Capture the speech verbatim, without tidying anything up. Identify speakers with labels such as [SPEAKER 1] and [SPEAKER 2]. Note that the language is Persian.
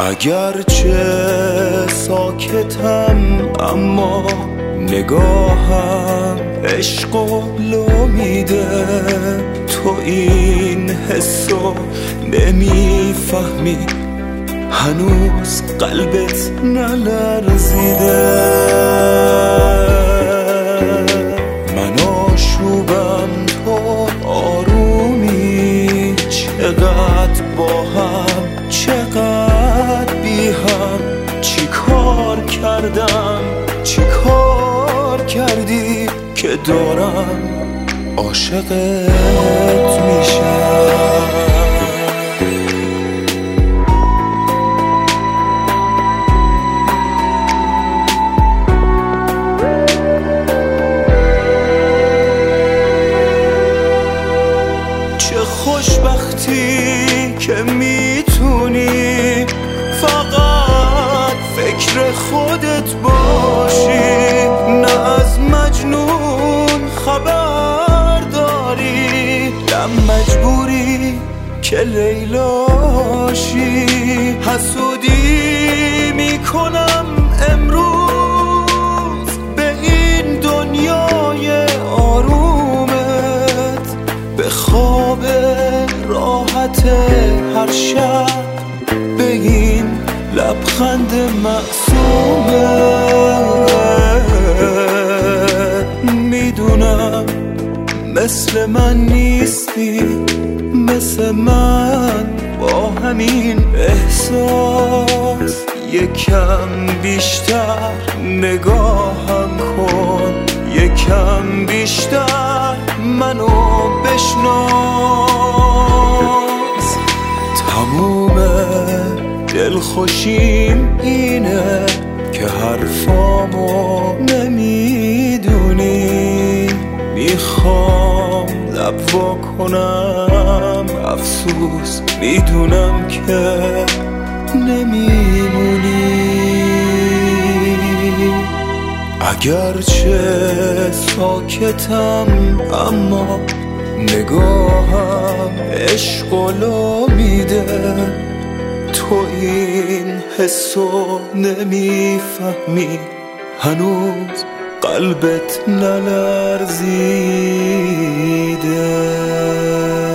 [SPEAKER 1] اگرچه ساکتم اما نگاهم عشق و لو میده. تو این حسو نمیفهمی، هنوز قلبت نلرزیده. من آشوبم تو آرومی، چقدر با هم چقدر بی هم. چی کار کردم چی کار کردی که دارم عاشقت میشم. خوشبختی که میتونی فقط فکر خودت باشی، نه از مجنون خبر داری، نه مجبوری که لیلاشی. حسودی میکنم امروز به این دنیای آرومت، به خواب راحت هر شب، به این لبخند معصومت. میدونم مثل من نیستی، مثل من با همین احساس. یکم بیشتر نگاهم کن، یکم بیشتر منو بشناس. تموم دلخوشیم اینه که حرفامو نمیدونی. میخوام لب وا کنم افسوس، میدونم که نمیمونی. اگرچه ساکتم اما نگاهم عشق و لو میده. تو این حسو نمیفهمی، هنوز قلبت نلرزیده.